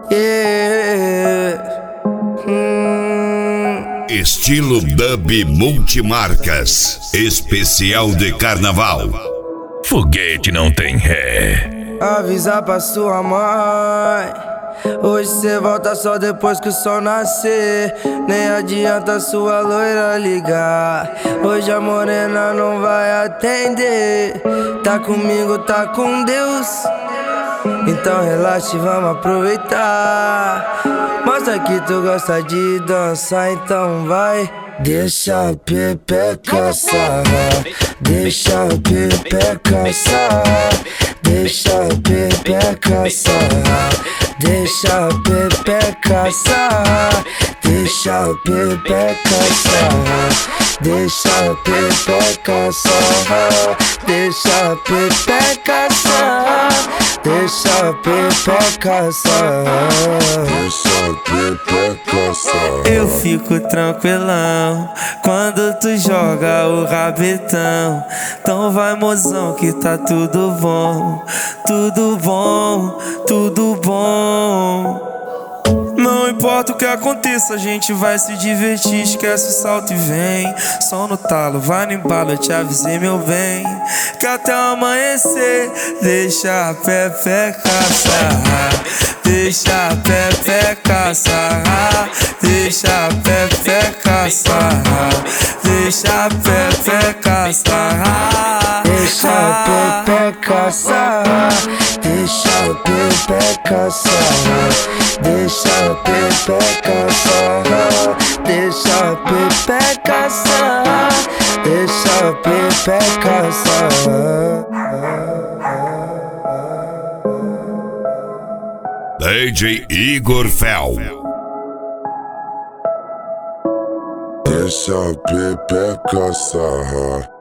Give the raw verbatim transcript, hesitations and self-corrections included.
Yeah. Hum. Estilo Dub Multimarcas, especial de carnaval. Foguete não tem ré. Avisa pra sua mãe, hoje cê volta só depois que o sol nascer. Nem adianta sua loira ligar, hoje a morena não vai atender. Tá comigo, tá com Deus, então relaxa e vamos aproveitar. Mostra que tu gosta de dançar, então vai. Deixa a pepeca sarrar, deixa a pepeca sarrar, deixa a pepeca sarrar, deixa a pepeca sarrar, deixa a pepeca sarrar, deixa a pepeca sarrar, deixa a pepeca sarrar, deixa a pepeca sarrar, deixa a pepeca sarrar. Eu fico tranquilão quando tu joga o rabetão. Então vai, mozão, que tá tudo bom, tudo bom, tudo bom. Não importa o que aconteça, a gente vai se divertir. Esquece o salto e vem, som no talo, vai no embalo, eu te avisei, meu bem, que até o amanhecer. Deixa a pepeca sarrar, deixa a pepeca sarrar, deixa a pepeca sarrar, deixa a pepeca sarrar, deixa a pepeca sarrar, deixa a pepeca sarrar, deixa a pepeca sarrar, deixa a pepeca sarrar, deixa a pepeca sarrar. D J Igor Fel. Deixa a pepeca sarrar.